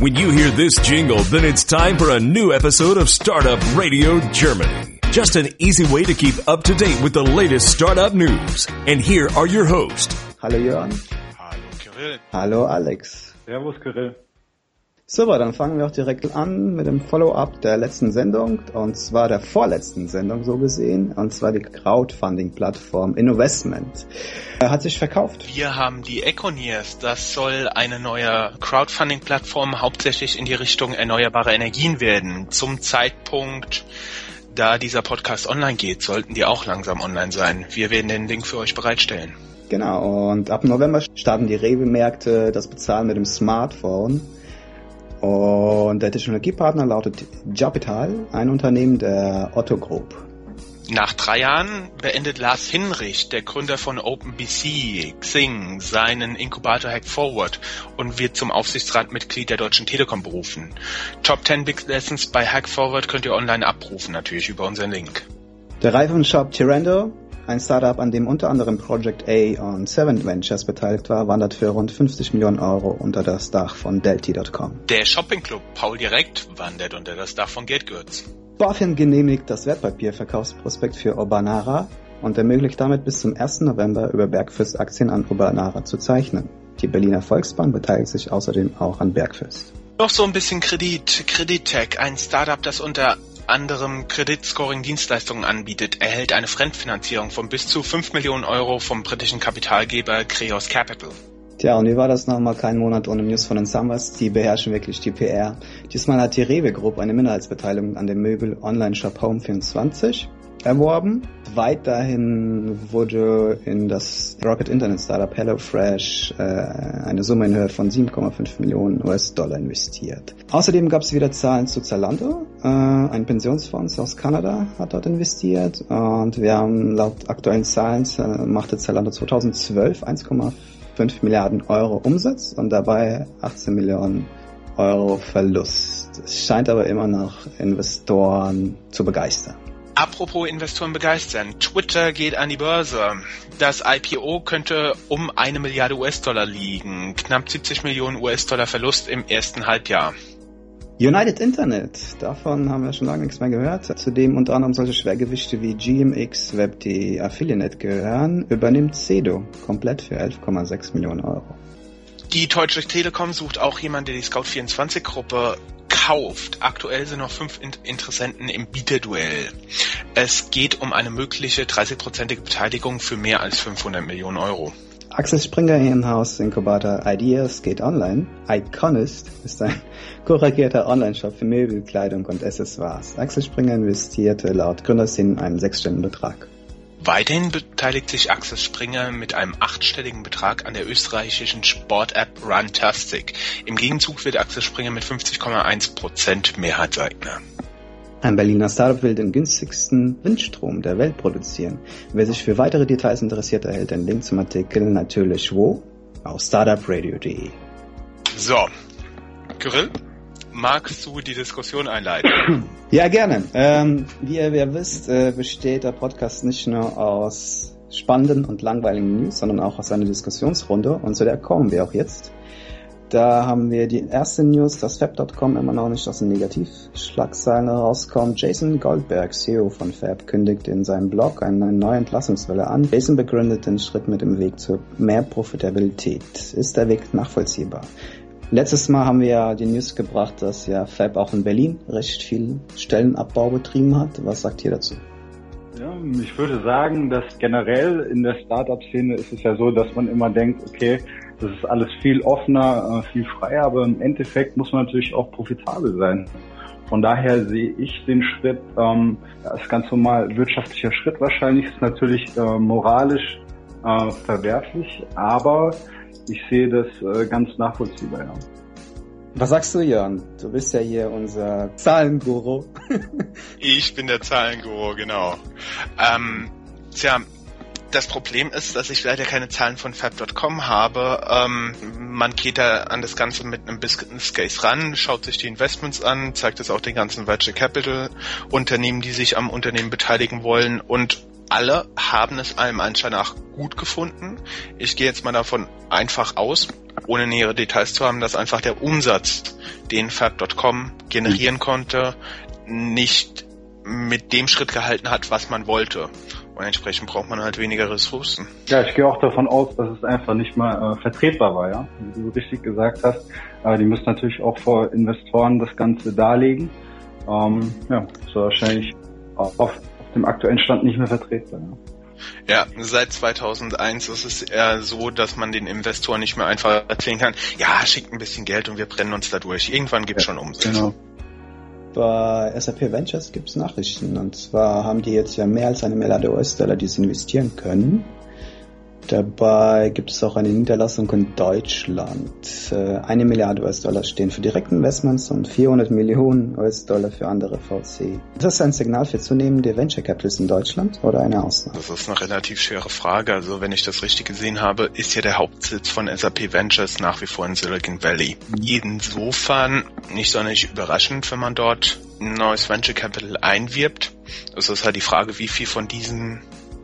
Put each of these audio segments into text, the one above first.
When you hear this jingle, then it's time for a new episode of Startup Radio Germany. Just an easy way to keep up to date with the latest startup news. And here are your hosts. Hallo Jörn. Hallo Kirill. Hallo Alex. Servus Kirill. Super, dann fangen wir auch direkt an mit dem Follow-up der letzten Sendung, und zwar der vorletzten Sendung so gesehen, und zwar die Crowdfunding-Plattform Innovestment. Hat sich verkauft. Wir haben die Econiers, das soll eine neue Crowdfunding-Plattform hauptsächlich in die Richtung erneuerbare Energien werden. Zum Zeitpunkt, da dieser Podcast online geht, sollten die auch langsam online sein. Wir werden den Link für euch bereitstellen. Genau, und ab November starten die Rewe-Märkte das Bezahlen mit dem Smartphone. Und der Technologiepartner lautet Jobital, ein Unternehmen der Otto Group. Nach 3 Jahren beendet Lars Hinrich, der Gründer von OpenBC, Xing, seinen Inkubator Hack4word und wird zum Aufsichtsratmitglied der Deutschen Telekom berufen. Top 10 Big Lessons bei Hack4word könnt ihr online abrufen, natürlich über unseren Link. Der Reifenshop Tirendo, ein Startup, an dem unter anderem Project A und Seven Ventures beteiligt war, wandert für rund 50 Millionen Euro unter das Dach von Delty.com. Der Shoppingclub Paul Direkt wandert unter das Dach von Geldgürz. BaFin genehmigt das Wertpapierverkaufsprospekt für Urbanara und ermöglicht damit bis zum 1. November über Bergfürst Aktien an Urbanara zu zeichnen. Die Berliner Volksbank beteiligt sich außerdem auch an Bergfürst. Noch so ein bisschen Kredittech, ein Startup, das unter anderem Kreditscoring-Dienstleistungen anbietet, erhält eine Fremdfinanzierung von bis zu 5 Millionen Euro vom britischen Kapitalgeber Kreos Capital. Tja, und wie war das nochmal? Kein Monat ohne News von den Summers. Die beherrschen wirklich die PR. Diesmal hat die Rewe Group eine Minderheitsbeteiligung an dem Möbel-Online-Shop Home24 erworben. Weiterhin wurde in das Rocket Internet Startup HelloFresh eine Summe in Höhe von 7,5 Millionen US-Dollar investiert. Außerdem gab es wieder Zahlen zu Zalando. Ein Pensionsfonds aus Kanada hat dort investiert, und wir haben laut aktuellen Zahlen machte Zalando 2012 1,5 Milliarden Euro Umsatz und dabei 18 Millionen Euro Verlust. Es scheint aber immer noch Investoren zu begeistern. Apropos Investoren begeistern. Twitter geht an die Börse. Das IPO könnte um 1 Milliarde US-Dollar liegen. Knapp 70 Millionen US-Dollar Verlust im ersten Halbjahr. United Internet, davon haben wir schon lange nichts mehr gehört. Zudem unter anderem solche Schwergewichte wie GMX, Web.de, Affiliate gehören, übernimmt Sedo komplett für 11,6 Millionen Euro. Die Deutsche Telekom sucht auch jemanden, der die Scout24-Gruppe kauft. Aktuell sind noch 5 Interessenten im Bieterduell. Es geht um eine mögliche 30%ige Beteiligung für mehr als 500 Millionen Euro. Axel Springer Inhouse Inkubator Ideas geht online. Iconist ist ein korrigierter Online-Shop für Möbel, Kleidung und Accessoires. Axel Springer investierte laut Gründerszenen einen 6-stelligen Betrag. Weiterhin beteiligt sich Axel Springer mit einem 8-stelligen Betrag an der österreichischen Sport-App Runtastic. Im Gegenzug wird Axel Springer mit 50,1% Mehrheitseigner. Ein Berliner Startup will den günstigsten Windstrom der Welt produzieren. Wer sich für weitere Details interessiert, erhält den Link zum Artikel natürlich wo? Auf startupradio.de. So, Kirill, magst du die Diskussion einleiten? Ja, gerne. Wie ihr wisst, besteht der Podcast nicht nur aus spannenden und langweiligen News, sondern auch aus einer Diskussionsrunde, und zu der kommen wir auch jetzt. Da haben wir die erste News, dass Fab.com immer noch nicht aus den Negativschlagzeilen herauskommt. Jason Goldberg, CEO von Fab, kündigt in seinem Blog eine neue Entlassungswelle an. Jason begründet den Schritt mit dem Weg zu mehr Profitabilität. Ist der Weg nachvollziehbar? Letztes Mal haben wir ja die News gebracht, dass ja Fab auch in Berlin recht viel Stellenabbau betrieben hat. Was sagt ihr dazu? Ja, ich würde sagen, dass generell in der Startup-Szene ist es ja so, dass man immer denkt, okay, das ist alles viel offener, viel freier, aber im Endeffekt muss man natürlich auch profitabel sein. Von daher sehe ich den Schritt als ganz normal wirtschaftlicher Schritt wahrscheinlich, ist natürlich moralisch verwerflich, aber ich sehe das ganz nachvollziehbar, ja. Was sagst du, Jörn? Du bist ja hier unser Zahlenguru. Ich bin der Zahlenguru, genau. Das Problem ist, dass ich leider keine Zahlen von Fab.com habe. Man geht da an das Ganze mit einem Business Case ran, schaut sich die Investments an, zeigt es auch den ganzen Venture Capital Unternehmen, die sich am Unternehmen beteiligen wollen, und alle haben es allem Anschein nach gut gefunden. Ich gehe jetzt mal davon einfach aus, ohne nähere Details zu haben, dass einfach der Umsatz, den Fab.com generieren konnte, nicht mit dem Schritt gehalten hat, was man wollte. Und entsprechend braucht man halt weniger Ressourcen. Ja, ich gehe auch davon aus, dass es einfach nicht mal vertretbar war, ja. Wie du richtig gesagt hast, die müssen natürlich auch vor Investoren das Ganze darlegen. Ja, das war wahrscheinlich auf dem aktuellen Stand nicht mehr vertretbar. Ja, seit 2001 ist es eher so, dass man den Investoren nicht mehr einfach erzählen kann, ja, schickt ein bisschen Geld und wir brennen uns da durch. Irgendwann gibt's schon Umsatz. Genau. Bei SAP Ventures gibt es Nachrichten, und zwar haben die jetzt ja mehr als $1 Milliarde, die sie investieren können. Dabei gibt es auch eine Niederlassung in Deutschland. $1 Milliarde stehen für Direktinvestments und $400 Millionen für andere VC. Ist das ein Signal für zunehmende Venture Capitalists in Deutschland oder eine Ausnahme? Das ist eine relativ schwere Frage. Also wenn ich das richtig gesehen habe, ist ja der Hauptsitz von SAP Ventures nach wie vor in Silicon Valley. Insofern nicht sonderlich überraschend, wenn man dort ein neues Venture Capital einwirbt. Es ist halt die Frage, wie viel von diesen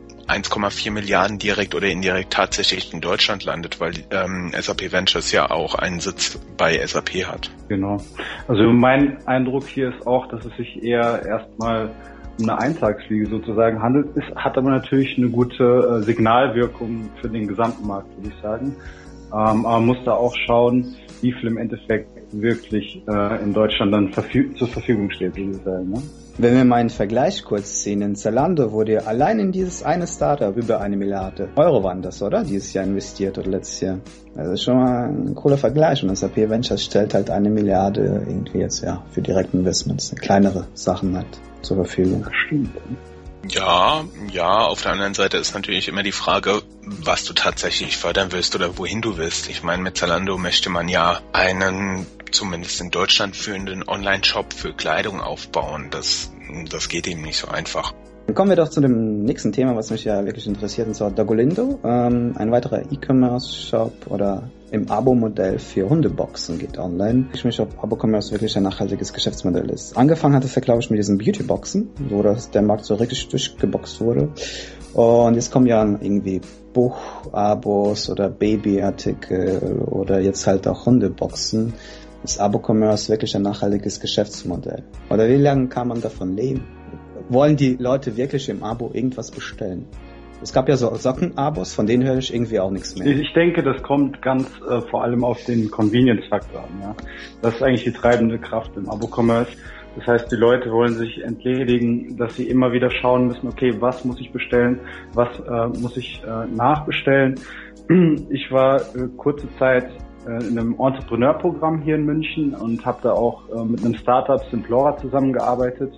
1,4 Milliarden direkt oder indirekt tatsächlich in Deutschland landet, weil SAP Ventures ja auch einen Sitz bei SAP hat. Genau. Also mein Eindruck hier ist auch, dass es sich eher erstmal um eine Eintagsfliege sozusagen handelt. Es hat aber natürlich eine gute Signalwirkung für den gesamten Markt, würde ich sagen. Aber man muss da auch schauen, wie viel im Endeffekt wirklich in Deutschland dann zur Verfügung steht, würde ich sagen. Ne? Wenn wir mal einen Vergleich kurz ziehen, in Zalando wurde allein in dieses eine Startup über $1 Milliarde waren das, oder? Dieses Jahr investiert oder letztes Jahr. Also schon mal ein cooler Vergleich. Und SAP Ventures stellt halt $1 Milliarde irgendwie jetzt ja für Direktinvestments, kleinere Sachen halt zur Verfügung. Das stimmt. Ja, auf der anderen Seite ist natürlich immer die Frage, was du tatsächlich fördern willst oder wohin du willst. Ich meine, mit Zalando möchte man ja einen, zumindest in Deutschland führenden Online-Shop für Kleidung aufbauen. Das geht eben nicht so einfach. Dann kommen wir doch zu dem nächsten Thema, was mich ja wirklich interessiert, und zwar Dogolindo, ein weiterer E-Commerce-Shop oder im Abo-Modell für Hundeboxen geht online. Ich mich, ob Abo-Commerce wirklich ein nachhaltiges Geschäftsmodell ist. Angefangen hat es ja, glaube ich, mit diesen Beauty-Boxen, wo der Markt so richtig durchgeboxt wurde. Und jetzt kommen ja irgendwie Buch-Abos oder Babyartikel oder jetzt halt auch Hundeboxen. Ist Abo-Commerce wirklich ein nachhaltiges Geschäftsmodell? Oder wie lange kann man davon leben? Wollen die Leute wirklich im Abo irgendwas bestellen? Es gab ja so Socken-Abos, von denen höre ich irgendwie auch nichts mehr. Ich denke, das kommt ganz vor allem auf den Convenience-Faktor an. Ja? Das ist eigentlich die treibende Kraft im Abo-Commerce. Das heißt, die Leute wollen sich entledigen, dass sie immer wieder schauen müssen, okay, was muss ich bestellen, was muss ich nachbestellen. Ich war kurze Zeit in einem Entrepreneur-Programm hier in München und habe da auch mit einem Startup Simplora zusammengearbeitet,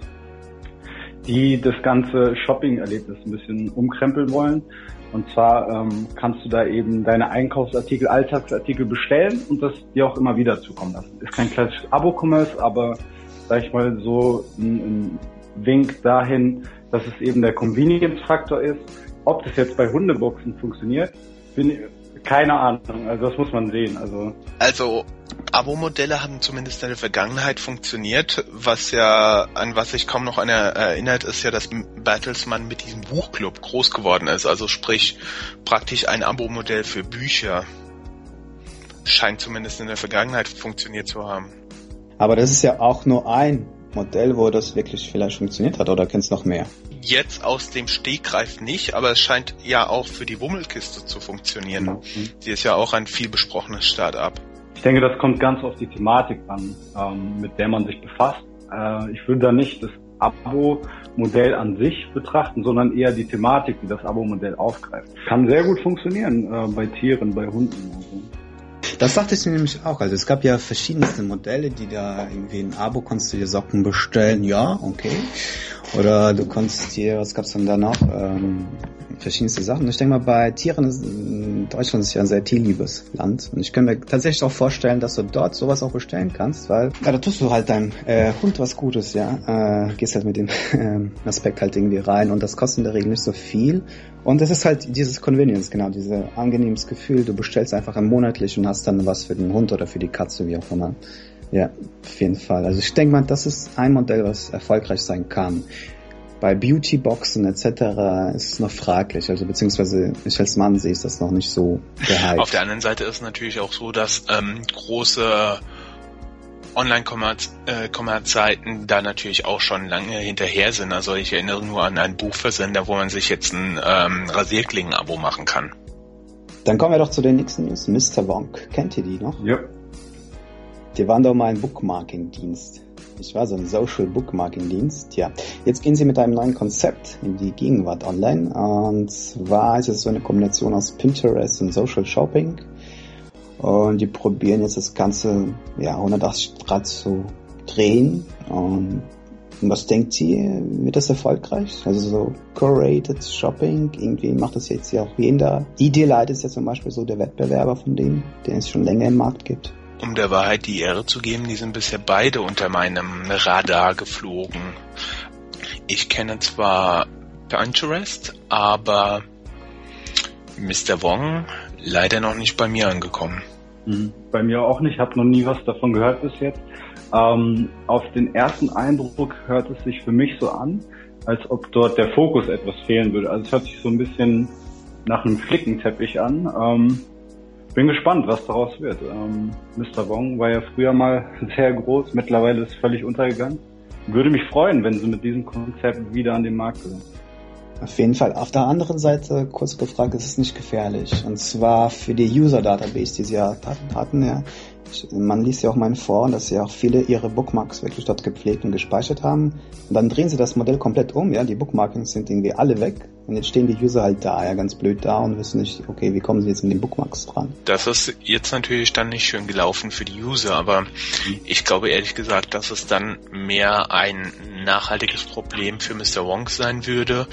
die das ganze Shopping-Erlebnis ein bisschen umkrempeln wollen. Und zwar kannst du da eben deine Einkaufsartikel, Alltagsartikel bestellen und das dir auch immer wieder zukommen lassen. Ist kein klassisches Abo-Commerce, aber sag ich mal so ein Wink dahin, dass es eben der Convenience-Faktor ist. Ob das jetzt bei Hundeboxen funktioniert, keine Ahnung. Also das muss man sehen. Also Abo-Modelle haben zumindest in der Vergangenheit funktioniert. An was sich kaum noch einer erinnert, ist ja, dass Bertelsmann mit diesem Buchclub groß geworden ist. Also sprich, praktisch ein Abo-Modell für Bücher. Scheint zumindest in der Vergangenheit funktioniert zu haben. Aber das ist ja auch nur ein Modell, wo das wirklich vielleicht funktioniert hat, oder kennst du noch mehr? Jetzt aus dem Stegreif nicht, aber es scheint ja auch für die Wummelkiste zu funktionieren. Mhm. Sie ist ja auch ein viel besprochenes Start-up. Ich denke, das kommt ganz auf die Thematik an, mit der man sich befasst. Ich würde da nicht das Abo-Modell an sich betrachten, sondern eher die Thematik, die das Abo-Modell aufgreift. Kann sehr gut funktionieren bei Tieren, bei Hunden. Also. Das dachte ich mir nämlich auch. Also es gab ja verschiedenste Modelle, die da irgendwie ein Abo konntest du dir Socken bestellen, ja, okay. Oder du konntest dir, was gab's dann da noch? Verschiedenste Sachen. Ich denke mal, bei Tieren Deutschland ist ja ein sehr tierliebes Land. Und ich kann mir tatsächlich auch vorstellen, dass du dort sowas auch bestellen kannst, weil ja, da tust du halt deinem Hund was Gutes, ja. Gehst halt mit dem Aspekt halt irgendwie rein und das kostet in der Regel nicht so viel. Und das ist halt dieses Convenience, genau, dieses angenehmes Gefühl. Du bestellst einfach monatlich und hast dann was für den Hund oder für die Katze, wie auch immer. Ja, auf jeden Fall. Also ich denke mal, das ist ein Modell, was erfolgreich sein kann. Bei Beautyboxen etc. ist es noch fraglich, also beziehungsweise ich als Mann sehe ich das noch nicht so gehypt. Auf der anderen Seite ist es natürlich auch so, dass große Online-Commerce-Seiten da natürlich auch schon lange hinterher sind. Also ich erinnere nur an einen Buchversender, wo man sich jetzt ein Rasierklingen-Abo machen kann. Dann kommen wir doch zu den nächsten News. Mr. Wonk, kennt ihr die noch? Ja. Die waren doch mal ein Bookmarking-Dienst. Ich war so ein Social Bookmarking-Dienst. Ja, jetzt gehen sie mit einem neuen Konzept in die Gegenwart online. Und zwar ist es so eine Kombination aus Pinterest und Social Shopping. Und die probieren jetzt das Ganze 180 Grad zu drehen. Und was denkt ihr, wird das erfolgreich? Also so Curated Shopping, irgendwie macht das jetzt ja auch jeder. Idealite ist ja zum Beispiel so der Wettbewerber von denen, den es schon länger im Markt gibt. Um der Wahrheit die Ehre zu geben, die sind bisher beide unter meinem Radar geflogen. Ich kenne zwar Pinterest, aber Mr. Wong leider noch nicht bei mir angekommen. Bei mir auch nicht, habe noch nie was davon gehört bis jetzt. Auf den ersten Eindruck hört es sich für mich so an, als ob dort der Fokus etwas fehlen würde. Also es hört sich so ein bisschen nach einem Flickenteppich an. Bin gespannt, was daraus wird. Mr. Wong war ja früher mal sehr groß, mittlerweile ist völlig untergegangen. Würde mich freuen, wenn sie mit diesem Konzept wieder an den Markt sind. Auf jeden Fall. Auf der anderen Seite, kurz gefragt, ist es nicht gefährlich. Und zwar für die User-Database, die sie ja hatten, ja. Man liest ja auch mal in Foren, dass ja auch viele ihre Bookmarks wirklich dort gepflegt und gespeichert haben. Und dann drehen sie das Modell komplett um, ja. Die Bookmarkings sind irgendwie alle weg. Und jetzt stehen die User halt da, ja, ganz blöd da und wissen nicht, okay, wie kommen sie jetzt in den Bookmarks dran? Das ist jetzt natürlich dann nicht schön gelaufen für die User, aber ich glaube ehrlich gesagt, dass es dann mehr ein nachhaltiges Problem für Mr. Wong sein würde.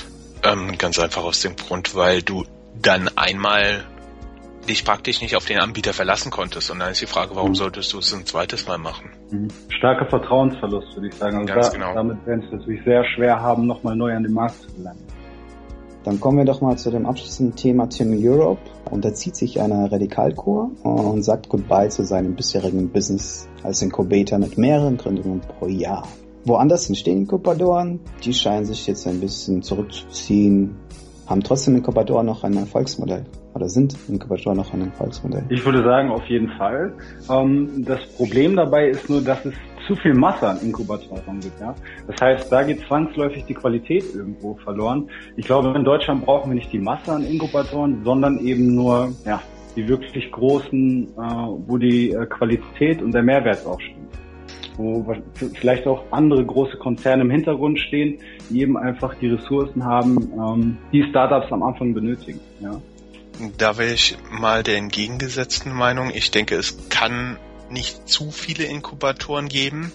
Ganz einfach aus dem Grund, weil du dann einmal dich praktisch nicht auf den Anbieter verlassen konntest. Und dann ist die Frage, warum solltest du es ein zweites Mal machen? Starker Vertrauensverlust, würde ich sagen. Also Ganz genau. Damit werden es natürlich sehr schwer haben, nochmal neu an den Markt zu gelangen. Dann kommen wir doch mal zu dem abschließenden Thema Tim Europe. Unterzieht sich einer Radikalkur und sagt Goodbye zu seinem bisherigen Business als Inkubator mit mehreren Gründungen pro Jahr. Woanders entstehen Inkubatoren, die scheinen sich jetzt ein bisschen zurückzuziehen, haben trotzdem Inkubatoren noch ein Erfolgsmodell oder sind Inkubatoren noch ein Erfolgsmodell? Ich würde sagen, auf jeden Fall. Das Problem dabei ist nur, dass es zu viel Masse an Inkubatoren gibt. Ja? Das heißt, da geht zwangsläufig die Qualität irgendwo verloren. Ich glaube, in Deutschland brauchen wir nicht die Masse an Inkubatoren, sondern eben nur die wirklich großen, wo die Qualität und der Mehrwert auch stimmt. Wo vielleicht auch andere große Konzerne im Hintergrund stehen, die eben einfach die Ressourcen haben, die Startups am Anfang benötigen. Ja. Da wäre ich mal der entgegengesetzten Meinung. Ich denke, es kann nicht zu viele Inkubatoren geben,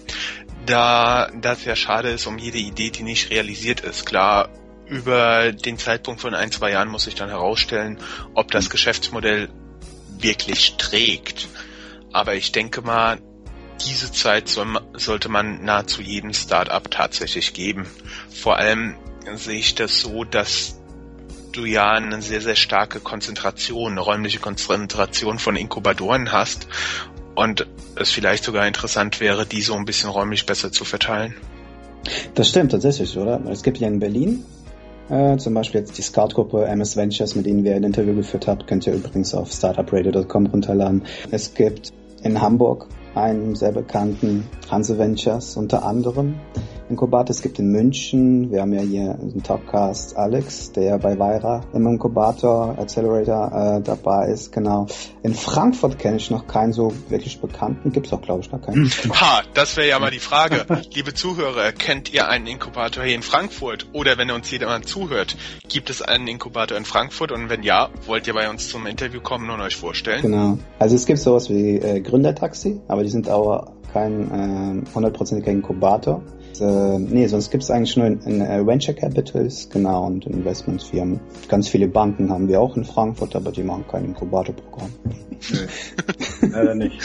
da das ja schade ist um jede Idee, die nicht realisiert ist. Klar, über den Zeitpunkt von 1-2 Jahren muss sich dann herausstellen, ob das Geschäftsmodell wirklich trägt. Aber ich denke mal, diese Zeit sollte man nahezu jedem Start-up tatsächlich geben. Vor allem sehe ich das so, dass du ja eine sehr, sehr starke Konzentration, eine räumliche Konzentration von Inkubatoren hast und es vielleicht sogar interessant wäre, die so ein bisschen räumlich besser zu verteilen. Das stimmt tatsächlich, oder? Es gibt ja in Berlin zum Beispiel jetzt die Scout-Gruppe MS Ventures, mit denen wir ein Interview geführt habt, könnt ihr übrigens auf startupradio.com runterladen. Es gibt in Hamburg einen sehr bekannten Hanse Ventures unter anderem Inkubator. Es gibt in München, wir haben ja hier einen Topcast Alex, der ja bei Weira im Inkubator Accelerator dabei ist, genau. In Frankfurt kenne ich noch keinen so wirklich bekannten, gibt's auch glaube ich noch keinen. Das wäre ja mal die Frage. Liebe Zuhörer, kennt ihr einen Inkubator hier in Frankfurt? Oder wenn uns jemand zuhört, gibt es einen Inkubator in Frankfurt? Und wenn ja, wollt ihr bei uns zum Interview kommen und euch vorstellen? Genau. Also es gibt sowas wie Gründertaxi, aber die sind auch kein 100%iger Inkubator. Sonst gibt es eigentlich nur in Venture Capitals, genau, und Investmentfirmen. Ganz viele Banken haben wir auch in Frankfurt, aber die machen kein Inkubatorprogramm. Nee, leider nicht.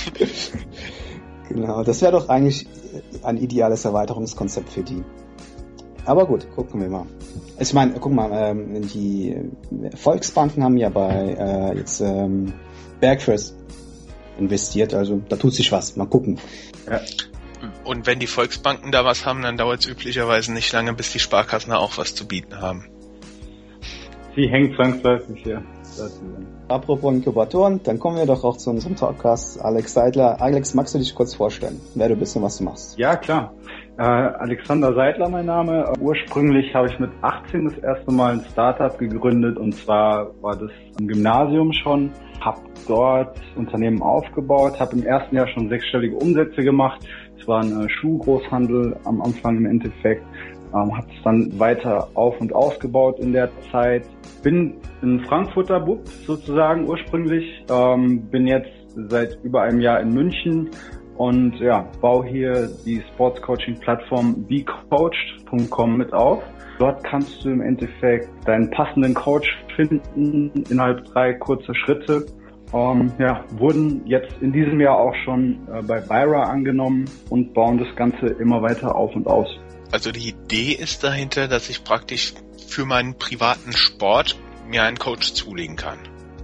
Genau, das wäre doch eigentlich ein ideales Erweiterungskonzept für die. Aber gut, gucken wir mal. Ich meine, guck mal, die Volksbanken haben ja bei Bergfirst investiert, also da tut sich was. Mal gucken. Ja. Und wenn die Volksbanken da was haben, dann dauert es üblicherweise nicht lange, bis die Sparkassen da auch was zu bieten haben. Sie hängt zwangsläufig hier. Apropos Inkubatoren, dann kommen wir doch auch zu unserem Talkgast, Alex Seidler. Alex, magst du dich kurz vorstellen, wer du bist und was du machst? Ja, klar. Alexander Seidler mein Name. Ursprünglich habe ich mit 18 das erste Mal ein Startup gegründet, und zwar war das am Gymnasium schon. Habe dort Unternehmen aufgebaut, habe im ersten Jahr schon 6-stellige Umsätze gemacht. Es war ein Schuhgroßhandel am Anfang im Endeffekt. Habe es dann weiter auf- und ausgebaut in der Zeit. Bin ein Frankfurter Bub sozusagen ursprünglich. Bin jetzt seit über einem Jahr in München und baue hier die Sportscoaching-Plattform becoached.com mit auf. Dort kannst du im Endeffekt deinen passenden Coach finden innerhalb 3 kurzer Schritte. Wurden jetzt in diesem Jahr auch schon bei Byra angenommen und bauen das Ganze immer weiter auf und aus. Also die Idee ist dahinter, dass ich praktisch für meinen privaten Sport mir einen Coach zulegen kann.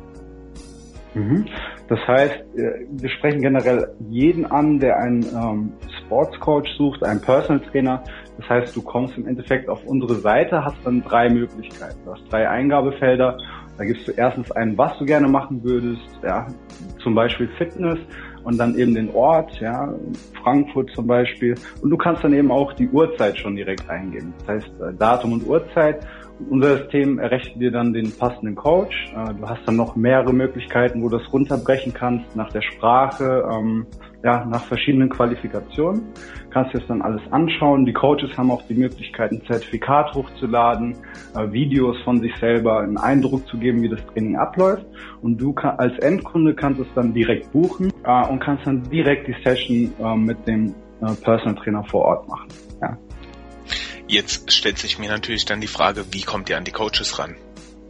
Das heißt, wir sprechen generell jeden an, der einen Sportscoach sucht, einen Personal Trainer. Das heißt, du kommst im Endeffekt auf unsere Seite, hast dann 3 Möglichkeiten. Du hast 3 Eingabefelder. Da gibst du erstens ein, was du gerne machen würdest, zum Beispiel Fitness, und dann eben den Ort, Frankfurt zum Beispiel. Und du kannst dann eben auch die Uhrzeit schon direkt eingeben. Das heißt, Datum und Uhrzeit. Unser System errechnet dir dann den passenden Coach. Du hast dann noch mehrere Möglichkeiten, wo du das runterbrechen kannst, nach der Sprache, nach verschiedenen Qualifikationen. Kannst dir das dann alles anschauen. Die Coaches haben auch die Möglichkeit, ein Zertifikat hochzuladen, Videos von sich selber, einen Eindruck zu geben, wie das Training abläuft. Und du als Endkunde kannst es dann direkt buchen und kannst dann direkt die Session mit dem Personal Trainer vor Ort machen. Ja. Jetzt stellt sich mir natürlich dann die Frage, wie kommt ihr an die Coaches ran?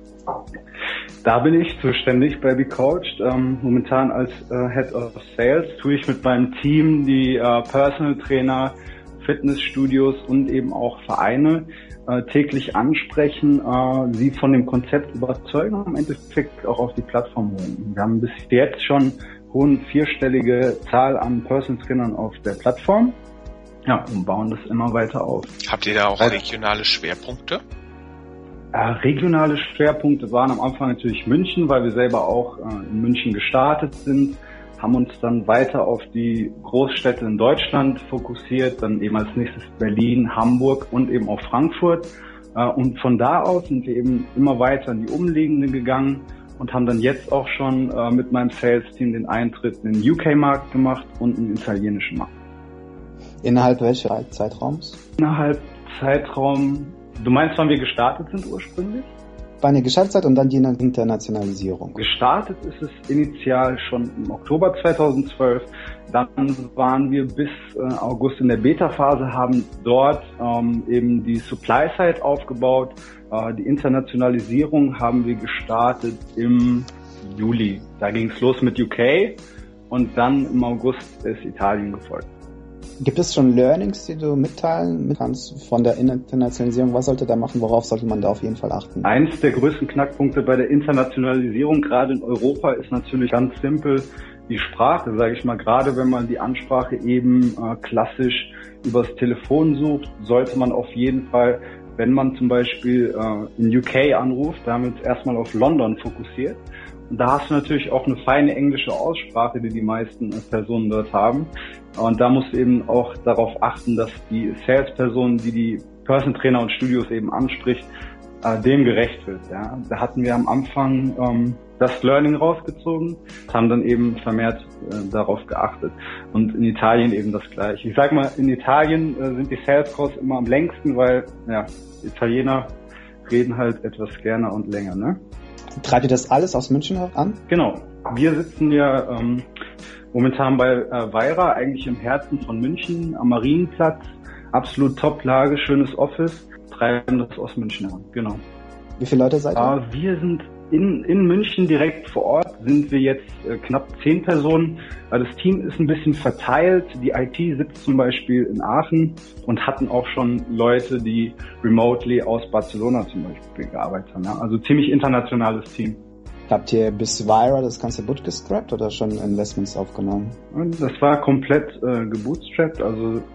Da bin ich zuständig bei becoached. Momentan als Head of Sales tue ich mit meinem Team die Personal Trainer, Fitnessstudios und eben auch Vereine täglich ansprechen, sie von dem Konzept überzeugen und im Endeffekt auch auf die Plattform holen. Wir haben bis jetzt schon hohen 4-stellige Zahl an Personal Trainern auf der Plattform. Ja, und bauen das immer weiter auf. Habt ihr da auch regionale Schwerpunkte? Regionale Schwerpunkte waren am Anfang natürlich München, weil wir selber auch in München gestartet sind, haben uns dann weiter auf die Großstädte in Deutschland fokussiert, dann eben als nächstes Berlin, Hamburg und eben auch Frankfurt. Und von da aus sind wir eben immer weiter in die umliegenden gegangen und haben dann jetzt auch schon mit meinem Sales-Team den Eintritt in den UK-Markt gemacht und einen italienischen Markt. Innerhalb welches Zeitraums? Innerhalb Zeitraum, du meinst, wann wir gestartet sind ursprünglich? Wann ihr gestartet seid und dann die Internationalisierung. Gestartet ist es initial schon im Oktober 2012. Dann waren wir bis August in der Beta-Phase, haben dort eben die Supply-Side aufgebaut. Die Internationalisierung haben wir gestartet im Juli. Da ging es los mit UK und dann im August ist Italien gefolgt. Gibt es schon Learnings, die du mitteilen kannst von der Internationalisierung? Was sollte da machen? Worauf sollte man da auf jeden Fall achten? Eins der größten Knackpunkte bei der Internationalisierung, gerade in Europa, ist natürlich ganz simpel die Sprache, sage ich mal. Gerade wenn man die Ansprache eben klassisch übers Telefon sucht, sollte man auf jeden Fall, wenn man zum Beispiel in UK anruft, da haben wir uns erstmal auf London fokussiert. Und da hast du natürlich auch eine feine englische Aussprache, die meisten Personen dort haben. Und da musst du eben auch darauf achten, dass die Salesperson, die Personal Trainer und Studios eben anspricht, dem gerecht wird. Ja. Da hatten wir am Anfang das Learning rausgezogen, haben dann eben vermehrt darauf geachtet. Und in Italien eben das Gleiche. Ich sag mal, in Italien sind die Sales Calls immer am längsten, weil Italiener reden halt etwas gerne und länger, ne? Treibt ihr das alles aus München an? Genau. Wir sitzen ja momentan bei Weira, eigentlich im Herzen von München, am Marienplatz. Absolut Top-Lage, schönes Office. Treiben das aus München an, genau. Wie viele Leute seid ihr? Wir sind in München direkt vor Ort, sind wir jetzt knapp 10 Personen. Das Team ist ein bisschen verteilt. Die IT sitzt zum Beispiel in Aachen und hatten auch schon Leute, die remotely aus Barcelona zum Beispiel gearbeitet haben. Ja? Also ziemlich internationales Team. Habt ihr bis Vyra das ganze bootstrapped oder schon Investments aufgenommen? Das war komplett gebootstrapped. Also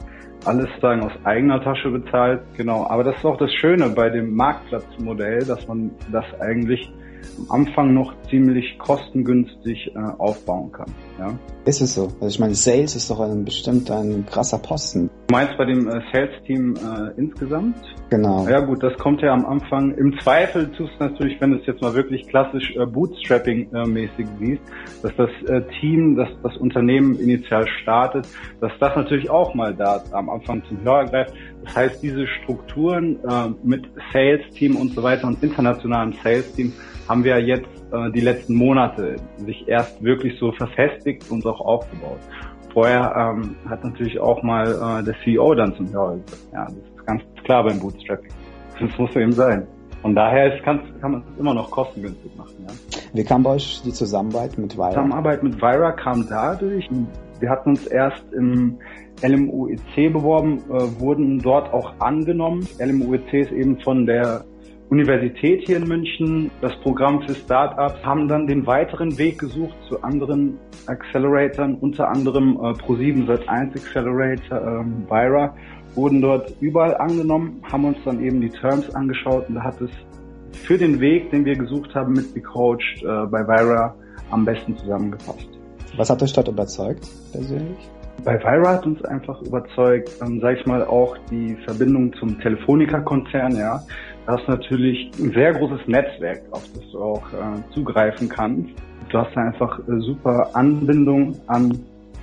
alles sagen aus eigener Tasche bezahlt, genau. Aber das ist auch das Schöne bei dem Marktplatzmodell, dass man das eigentlich am Anfang noch ziemlich kostengünstig aufbauen kann. Ja. Ist es so? Also ich meine, Sales ist doch bestimmt ein krasser Posten. Du meinst bei dem Sales-Team insgesamt? Genau. Ja gut, das kommt ja am Anfang. Im Zweifel tust du natürlich, wenn du es jetzt mal wirklich klassisch Bootstrapping-mäßig siehst, dass das Team, das Unternehmen initial startet, dass das natürlich auch mal da am Anfang zum Hörer greift. Das heißt, diese Strukturen mit Sales-Team und so weiter und internationalen Sales-Team haben wir jetzt die letzten Monate sich erst wirklich so verfestigt und auch aufgebaut. Vorher hat natürlich auch mal der CEO dann zum Hörer gesagt. Ja, das ist ganz klar beim Bootstrapping. Das muss eben sein. Und daher kann man es immer noch kostengünstig machen. Ja. Wie kam bei euch die Zusammenarbeit mit Vyra? Die Zusammenarbeit mit Vyra kam dadurch, wir hatten uns erst im LMUEC beworben, wurden dort auch angenommen. LMUEC ist eben von der Universität hier in München, das Programm für Startups, haben dann den weiteren Weg gesucht zu anderen Acceleratoren, unter anderem Pro7 Sat.1 Accelerator, Vyra, wurden dort überall angenommen, haben uns dann eben die Terms angeschaut und da hat es für den Weg, den wir gesucht haben mit Becoached bei Vyra am besten zusammengepasst. Was hat euch dort überzeugt, persönlich? Bei Vyra hat uns einfach überzeugt, sag ich mal, auch die Verbindung zum Telefonica-Konzern, ja. Da hast du natürlich ein sehr großes Netzwerk, auf das du auch zugreifen kannst. Du hast einfach super Anbindung an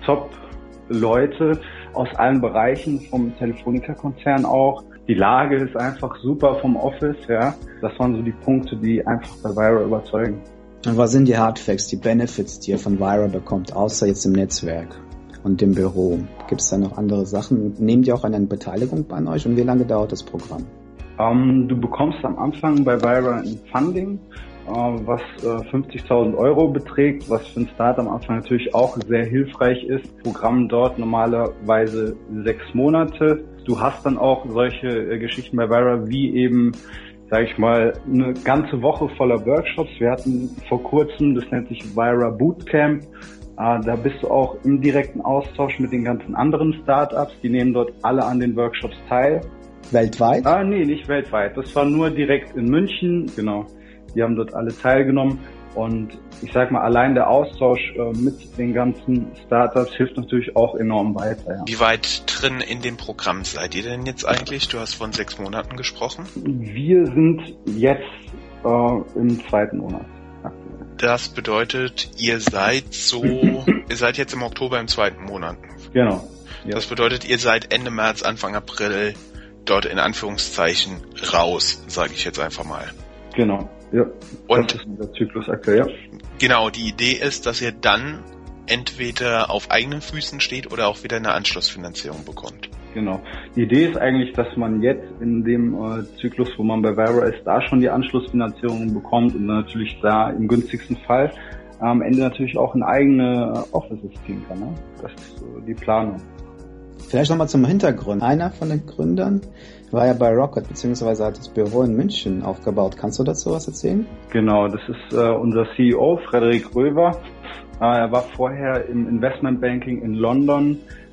Top-Leute aus allen Bereichen vom Telefonica-Konzern auch. Die Lage ist einfach super vom Office, ja. Das waren so die Punkte, die einfach bei Vyra überzeugen. Und was sind die Hardfacts, die Benefits, die ihr von Vyra bekommt, außer jetzt im Netzwerk und dem Büro? Gibt es da noch andere Sachen? Nehmt ihr auch eine Beteiligung an euch und wie lange dauert das Programm? Du bekommst am Anfang bei Vyra ein Funding, was 50.000 € beträgt, was für ein Start am Anfang natürlich auch sehr hilfreich ist. Programm dort normalerweise 6 Monate. Du hast dann auch solche Geschichten bei Vyra wie eben, sag ich mal, eine ganze Woche voller Workshops. Wir hatten vor kurzem, das nennt sich Vyra Bootcamp. Da bist du auch im direkten Austausch mit den ganzen anderen Startups. Die nehmen dort alle an den Workshops teil. Weltweit? Nee, nicht weltweit. Das war nur direkt in München, genau. Die haben dort alle teilgenommen und ich sag mal, allein der Austausch mit den ganzen Startups hilft natürlich auch enorm weiter. Ja. Wie weit drin in dem Programm seid ihr denn jetzt eigentlich? Du hast von 6 Monaten gesprochen. Wir sind jetzt im 2. Monat. Das bedeutet, ihr seid jetzt im Oktober im 2. Monat. Genau. Ja. Das bedeutet, ihr seid Ende März, Anfang April dort in Anführungszeichen raus, sage ich jetzt einfach mal. Genau, ja. Und das ist der Zyklus aktuell, ja. Genau, die Idee ist, dass ihr dann entweder auf eigenen Füßen steht oder auch wieder eine Anschlussfinanzierung bekommt. Genau. Die Idee ist eigentlich, dass man jetzt in dem Zyklus, wo man bei Vyra ist, da schon die Anschlussfinanzierung bekommt und dann natürlich da im günstigsten Fall am Ende natürlich auch ein eigenes Offices ziehen kann. Ne? Das ist so die Planung. Vielleicht nochmal zum Hintergrund. Einer von den Gründern war ja bei Rocket, beziehungsweise hat das Büro in München aufgebaut. Kannst du dazu was erzählen? Genau, das ist unser CEO, Frederik Röver. Er war vorher im Investmentbanking in London,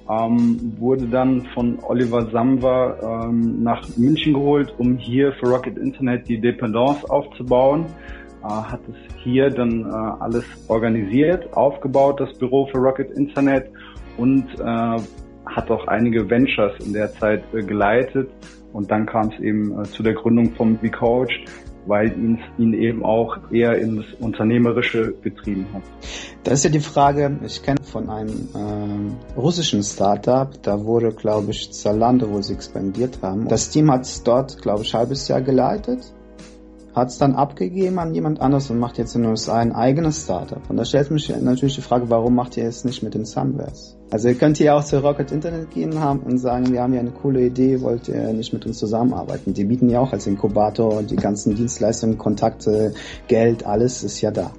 wurde dann von Oliver Samwer nach München geholt, um hier für Rocket Internet die Dependance aufzubauen. Hat es hier dann alles organisiert, aufgebaut, das Büro für Rocket Internet und hat auch einige Ventures in der Zeit geleitet und dann kam es eben zu der Gründung von Becoached, weil ihn eben auch eher ins Unternehmerische getrieben hat. Das ist ja die Frage, ich kenne von einem russischen Startup, da wurde, glaube ich, Zalando, wo sie expandiert haben. Das Team hat es dort, glaube ich, ein halbes Jahr geleitet, hat es dann abgegeben an jemand anderes und macht jetzt nur ein eigenes Startup. Und da stellt mich natürlich die Frage, warum macht ihr es nicht mit den Sunverse? Also ihr könnt hier auch zu Rocket Internet gehen und sagen, wir haben ja eine coole Idee, wollt ihr nicht mit uns zusammenarbeiten? Die bieten ja auch als Inkubator die ganzen Dienstleistungen, Kontakte, Geld, alles ist ja da.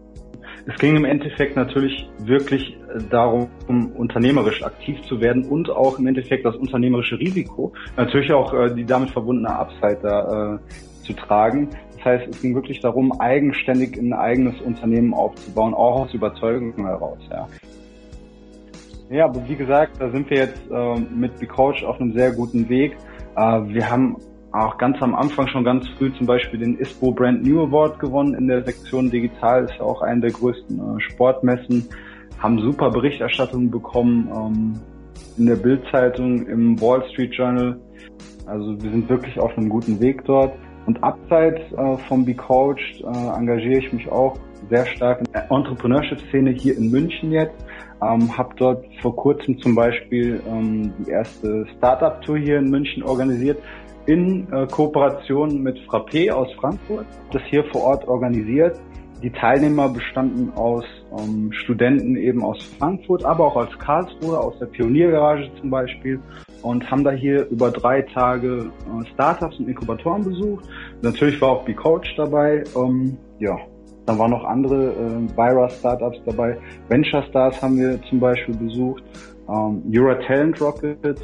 Es ging im Endeffekt natürlich wirklich darum, unternehmerisch aktiv zu werden und auch im Endeffekt das unternehmerische Risiko, natürlich auch die damit verbundene Upside da zu tragen. Das heißt, es ging wirklich darum, eigenständig ein eigenes Unternehmen aufzubauen, auch aus Überzeugung heraus. Ja. Ja, aber wie gesagt, da sind wir jetzt mit BeCoach auf einem sehr guten Weg. Wir haben auch ganz am Anfang schon ganz früh zum Beispiel den ISPO Brand New Award gewonnen in der Sektion Digital, ist ja auch eine der größten Sportmessen, haben super Berichterstattungen bekommen in der Bild-Zeitung, im Wall Street Journal. Also wir sind wirklich auf einem guten Weg dort. Und abseits vom BeCoach engagiere ich mich auch sehr stark in der Entrepreneurship-Szene hier in München jetzt. Habe dort vor kurzem zum Beispiel die erste Startup-Tour hier in München organisiert, in Kooperation mit Frappé aus Frankfurt, das hier vor Ort organisiert. Die Teilnehmer bestanden aus Studenten eben aus Frankfurt, aber auch aus Karlsruhe, aus der Pioniergarage zum Beispiel, und haben da hier über 3 Tage Startups und Inkubatoren besucht. Natürlich war auch BeCoach dabei. Dann waren noch andere Vira-Startups dabei. Venture Stars haben wir zum Beispiel besucht. Euro Talent Rockets.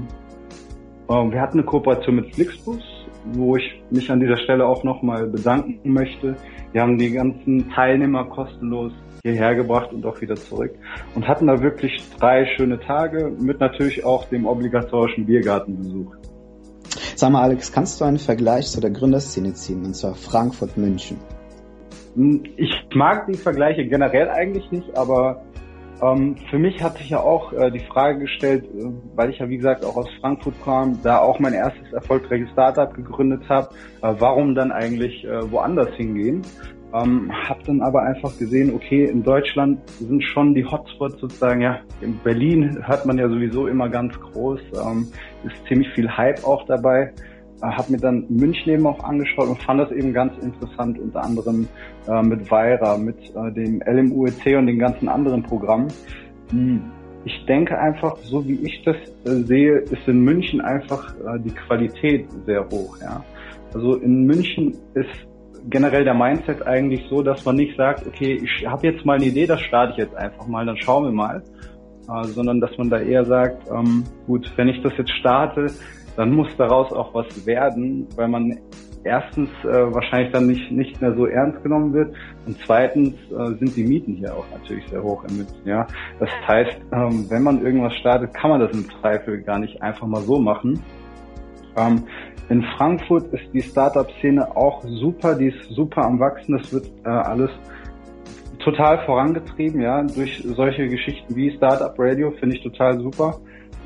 Wir hatten eine Kooperation mit Flixbus, wo ich mich an dieser Stelle auch nochmal bedanken möchte. Wir haben die ganzen Teilnehmer kostenlos hierher gebracht und auch wieder zurück und hatten da wirklich 3 schöne Tage mit natürlich auch dem obligatorischen Biergartenbesuch. Sag mal, Alex, kannst du einen Vergleich zu der Gründerszene ziehen, und zwar Frankfurt-München? Ich mag die Vergleiche generell eigentlich nicht, aber für mich hat sich ja auch die Frage gestellt, weil ich ja wie gesagt auch aus Frankfurt kam, da auch mein erstes erfolgreiches Startup gegründet habe, warum dann eigentlich woanders hingehen? Hab dann aber einfach gesehen, okay, in Deutschland sind schon die Hotspots sozusagen, ja, in Berlin hört man ja sowieso immer ganz groß, ist ziemlich viel Hype auch dabei. Hab mir dann München eben auch angeschaut und fand das eben ganz interessant, unter anderem mit Vira, mit dem LMUEC und den ganzen anderen Programmen. Ich denke einfach, so wie ich das sehe, ist in München einfach die Qualität sehr hoch. Ja? Also in München ist generell der Mindset eigentlich so, dass man nicht sagt, okay, ich habe jetzt mal eine Idee, das starte ich jetzt einfach mal, dann schauen wir mal. Sondern dass man da eher sagt, gut, wenn ich das jetzt starte, dann muss daraus auch was werden, weil man erstens wahrscheinlich dann nicht mehr so ernst genommen wird und zweitens sind die Mieten hier auch natürlich sehr hoch in München. Ja? Das heißt, wenn man irgendwas startet, kann man das im Zweifel gar nicht einfach mal so machen. In Frankfurt ist die Startup-Szene auch super, die ist super am Wachsen, das wird alles total vorangetrieben, ja, durch solche Geschichten wie Startup Radio, finde ich total super.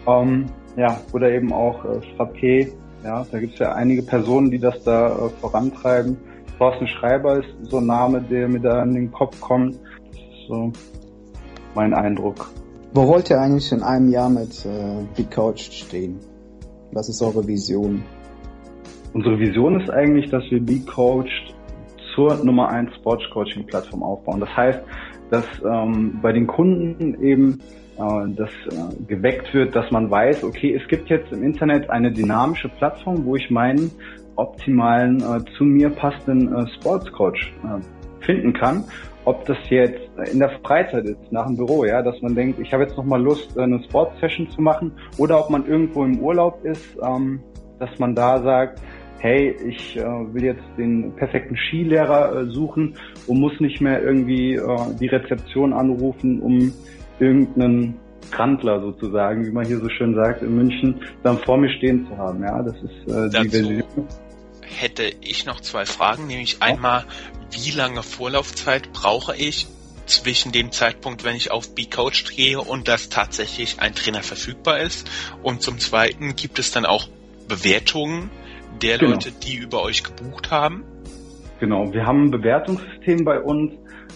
Oder eben auch Frappé, ja, da gibt es ja einige Personen, die das da vorantreiben. Thorsten Schreiber ist so ein Name, der mir da in den Kopf kommt. Das ist so mein Eindruck. Wo wollt ihr eigentlich in einem Jahr mit BeCoach stehen? Was ist eure Vision? Unsere Vision ist eigentlich, dass wir BeCoach zur Nummer 1 Sports-Coaching-Plattform aufbauen. Das heißt, dass bei den Kunden eben das geweckt wird, dass man weiß, okay, es gibt jetzt im Internet eine dynamische Plattform, wo ich meinen optimalen, zu mir passenden Sportscoach finden kann. Ob das jetzt in der Freizeit ist, nach dem Büro, ja, dass man denkt, ich habe jetzt nochmal Lust, eine Sportsession zu machen, oder ob man irgendwo im Urlaub ist, dass man da sagt, hey, ich will jetzt den perfekten Skilehrer suchen und muss nicht mehr irgendwie die Rezeption anrufen, um irgendeinen Grandler sozusagen, wie man hier so schön sagt, in München, dann vor mir stehen zu haben. Ja, das ist die Version. Hätte ich noch 2 Fragen, nämlich einmal, wie lange Vorlaufzeit brauche ich zwischen dem Zeitpunkt, wenn ich auf BeCoach gehe und dass tatsächlich ein Trainer verfügbar ist? Und zum Zweiten, gibt es dann auch Bewertungen der Leute, die über euch gebucht haben? Genau, wir haben ein Bewertungssystem bei uns,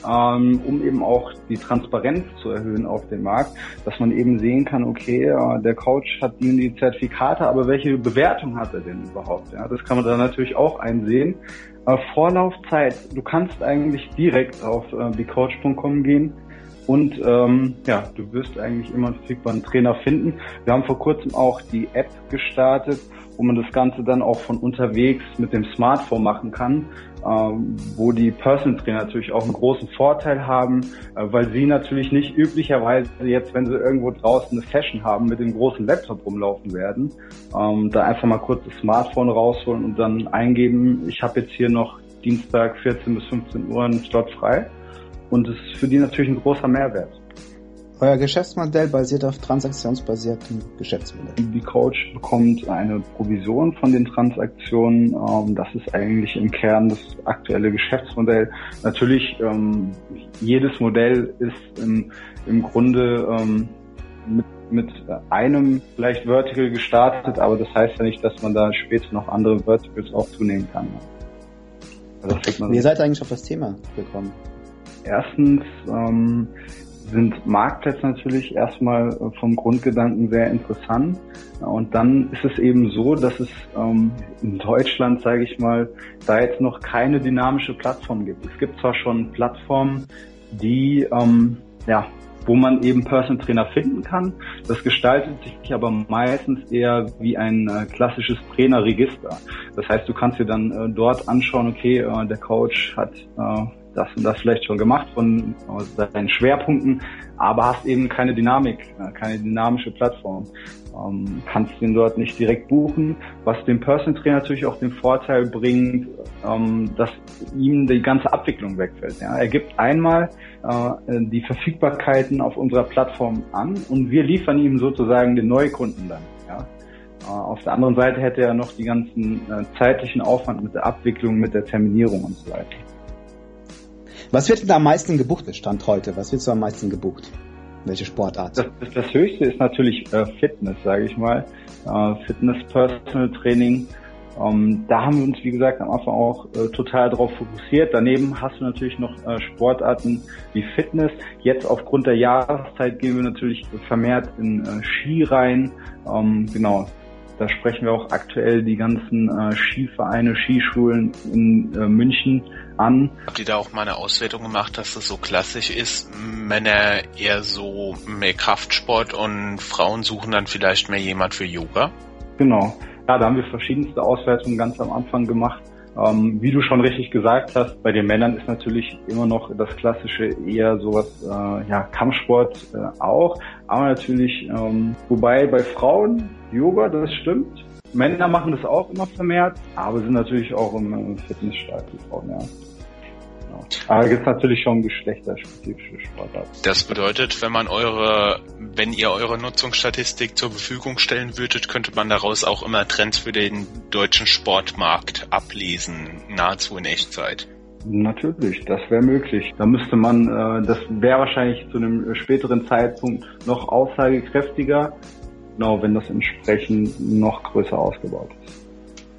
um eben auch die Transparenz zu erhöhen auf dem Markt, dass man eben sehen kann, okay, der Coach hat die Zertifikate, aber welche Bewertung hat er denn überhaupt? Ja, das kann man dann natürlich auch einsehen. Vorlaufzeit, du kannst eigentlich direkt auf becoach.com gehen und du wirst eigentlich immer einen verfügbaren Trainer finden. Wir haben vor kurzem auch die App gestartet, wo man das Ganze dann auch von unterwegs mit dem Smartphone machen kann, wo die Personal Trainer natürlich auch einen großen Vorteil haben, weil sie natürlich nicht üblicherweise jetzt, wenn sie irgendwo draußen eine Session haben, mit dem großen Laptop rumlaufen werden, da einfach mal kurz das Smartphone rausholen und dann eingeben, ich habe jetzt hier noch Dienstag 14 bis 15 Uhr einen Slot frei, und das ist für die natürlich ein großer Mehrwert. Euer Geschäftsmodell basiert auf transaktionsbasiertem Geschäftsmodell. Die Coach bekommt eine Provision von den Transaktionen. Das ist eigentlich im Kern das aktuelle Geschäftsmodell. Natürlich, jedes Modell ist im Grunde mit einem vielleicht Vertical gestartet, aber das heißt ja nicht, dass man da später noch andere Verticals auch zunehmen kann. Also wie seid ihr eigentlich auf das Thema gekommen? Erstens sind Marktplätze natürlich erstmal vom Grundgedanken sehr interessant. Und dann ist es eben so, dass es in Deutschland, sage ich mal, da jetzt noch keine dynamische Plattform gibt. Es gibt zwar schon Plattformen, die wo man eben Personal Trainer finden kann. Das gestaltet sich aber meistens eher wie ein klassisches Trainerregister. Das heißt, du kannst dir dann dort anschauen, okay, der Coach hat das und das vielleicht schon gemacht von seinen Schwerpunkten, aber hast eben keine Dynamik, keine dynamische Plattform. Kannst den dort nicht direkt buchen, was dem Personal Trainer natürlich auch den Vorteil bringt, dass ihm die ganze Abwicklung wegfällt. Ja. Er gibt einmal die Verfügbarkeiten auf unserer Plattform an und wir liefern ihm sozusagen den Neukunden dann. Ja. Auf der anderen Seite hätte er noch die ganzen zeitlichen Aufwand mit der Abwicklung, mit der Terminierung und so weiter. Was wird denn da am meisten gebucht, Stand heute? Was wird so am meisten gebucht? Welche Sportart? Das Höchste ist natürlich Fitness, sage ich mal. Fitness, Personal Training. Da haben wir uns, wie gesagt, am Anfang auch total darauf fokussiert. Daneben hast du natürlich noch Sportarten wie Fitness. Jetzt aufgrund der Jahreszeit gehen wir natürlich vermehrt in Ski rein. Genau. Da sprechen wir auch aktuell die ganzen Skivereine, Skischulen in München an. Habt ihr da auch mal eine Auswertung gemacht, dass das so klassisch ist? Männer eher so mehr Kraftsport und Frauen suchen dann vielleicht mehr jemand für Yoga? Genau. Ja, da haben wir verschiedenste Auswertungen ganz am Anfang gemacht. Wie du schon richtig gesagt hast, bei den Männern ist natürlich immer noch das Klassische eher sowas, Kampfsport auch. Aber natürlich, wobei bei Frauen Yoga, das stimmt. Männer machen das auch immer vermehrt, aber sind natürlich auch im Fitnessstark, die Frauen, ja. Genau. Aber da gibt es natürlich schon geschlechterspezifische Sportarten. Das bedeutet, wenn ihr eure Nutzungsstatistik zur Verfügung stellen würdet, könnte man daraus auch immer Trends für den deutschen Sportmarkt ablesen, nahezu in Echtzeit. Natürlich, das wäre möglich. Da müsste man, das wäre wahrscheinlich zu einem späteren Zeitpunkt noch aussagekräftiger, genau, wenn das entsprechend noch größer ausgebaut ist.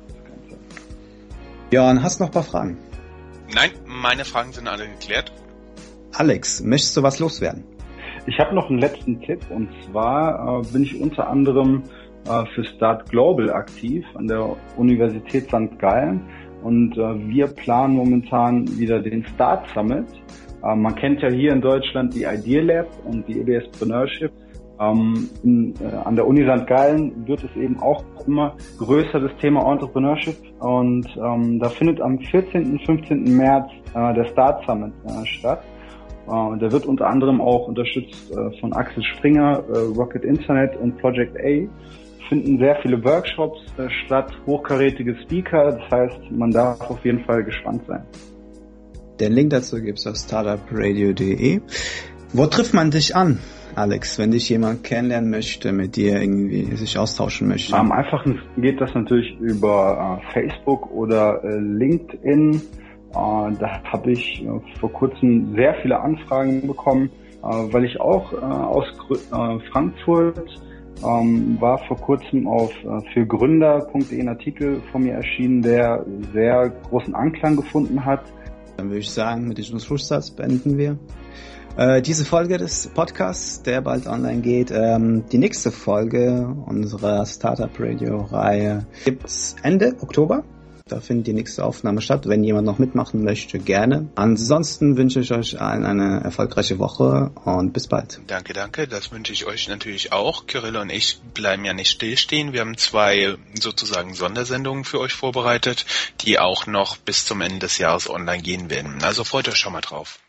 Jörn, hast du noch ein paar Fragen? Nein, meine Fragen sind alle geklärt. Alex, möchtest du was loswerden? Ich habe noch einen letzten Tipp, und zwar bin ich unter anderem für Start Global aktiv an der Universität St. Gallen, und wir planen momentan wieder den Start Summit. Man kennt ja hier in Deutschland die Idea Lab und die EBSpreneurship. An der Uni St. Gallen wird es eben auch immer größer, das Thema Entrepreneurship, und da findet am 14. und 15. März der Start Summit statt. Der wird unter anderem auch unterstützt von Axel Springer, Rocket Internet und Project A. Finden sehr viele Workshops statt, hochkarätige Speaker, das heißt, man darf auf jeden Fall gespannt sein. Den Link dazu gibt's auf startupradio.de. Wo trifft man dich an, Alex, wenn dich jemand kennenlernen möchte, mit dir irgendwie sich austauschen möchte? Am einfachsten geht das natürlich über Facebook oder LinkedIn. Da habe ich vor kurzem sehr viele Anfragen bekommen, weil ich auch aus Frankfurt war vor kurzem auf für Gründer.de ein Artikel von mir erschienen, der sehr großen Anklang gefunden hat. Dann würde ich sagen, mit diesem Schlusssatz beenden wir diese Folge des Podcasts, der bald online geht. Die nächste Folge unserer Startup Radio Reihe gibt's Ende Oktober. Da findet die nächste Aufnahme statt. Wenn jemand noch mitmachen möchte, gerne. Ansonsten wünsche ich euch allen eine erfolgreiche Woche und bis bald. Danke, danke. Das wünsche ich euch natürlich auch. Kyrill und ich bleiben ja nicht stillstehen. Wir haben 2 sozusagen Sondersendungen für euch vorbereitet, die auch noch bis zum Ende des Jahres online gehen werden. Also freut euch schon mal drauf.